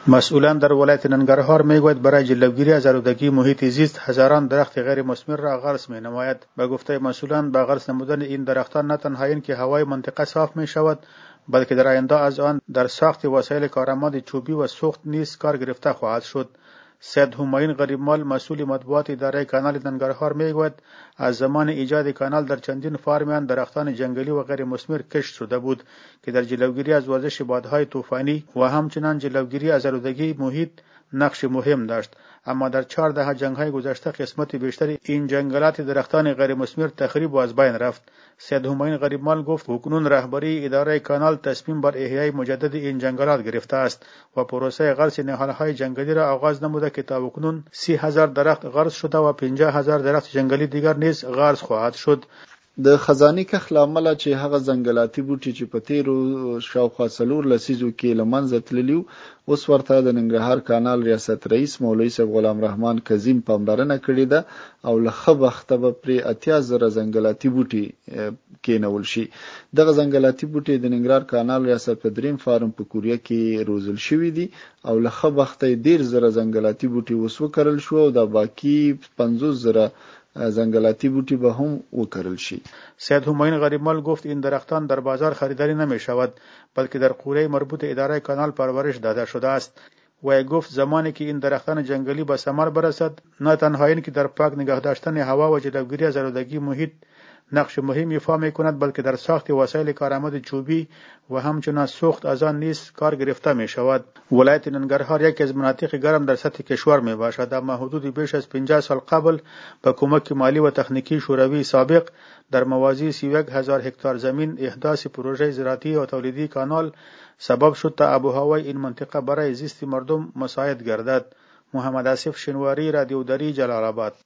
مسئولان در ولایت ننگرهار میگوید برای جلوگیری از آلودگی محیط زیست هزاران درخت غیر مثمر را غرس می نماید. به گفته مسئولان به غرس نمودن این درختان نه تنها این که هوای منطقه صاف می شود بلکه در آینده از آن در ساخت وسایل کارآمد چوبی و سوخت نیز کار گرفته خواهد شد. سید همایون غریبمال مسئول مطبوعات اداره کانال ننگرهار میگوید از زمان ایجاد کانال در چندین فارمیان درختان جنگلی و غیر مثمر کشت شده بود که در جلوگیری از وزش بادهای طوفانی و همچنین جلوگیری از آلودگی محیط نقش مهم داشت، اما در 4 دهه جنگ‌های گذشته قسمت بیشتر این جنگلات درختان غیر مثمر تخریب و از بین رفت. سید همایون غریبمال گفت اکنون رهبری اداره کانال تصمیم بر احیای مجدد این جنگلات گرفته است و پروسه غرس نهالهای جنگلی را آغاز نموده که تا اکنون 30,000 درخت غرس شده و 50,000 درخت جنگلی دیگر نیز غرس خواهد شد. د خزاني کښت له امله چې هغه ځنګلاتي بوټي چې په تیرو شاوخوا 4 لسیزو کې له منځه تللي وو اوس ورته د ننګرهار کانال ریاست رئیس مولوي صاحب غلام رحمان کظیم پاملرنه کړې ده او له ښه بخته به پرې 80,000 ځنګلاتي بوټي کېنول شي. دغه ځنګلاتي بوټي د ننګرهار کانال ریاست په دریم فارم په کوریا کې روزل شوي دي او له ښه بخته 10,000 ځنګلاتي بوټي اوس وکرل شو او د باقي 50,000 زنگلاتی بوٹی به هم وکرل شي. سید همایون غریبمال گفت این درختان در بازار خریداری نمی شود بلکه در قوره مربوط اداره کانال پرورش داده شده است. و گفت زمانی که این درختان جنگلی به ثمر برسد نه تنها این که در پاک نگه داشتن هوا و جلوگیری از آلودگی محیط نقش مهمی ایفا می کند بلکه در ساخت وسایل کارآمد چوبی و همچنین سوخت از آن نیز کار گرفته می شود. ولایت ننگرهار یکی از مناطق گرم در سطح کشور می باشد، اما حدود بیش از 50 سال قبل با کمک مالی و تکنیکی شوروی سابق در موازی 31,000 هکتار زمین احداث پروژه زراعتی و تولیدی کانال سبب شد تا آب و هوای این منطقه برای زیست مردم مساعد گردد. محمد آصف شنواری، رادیو دری، جلال آباد.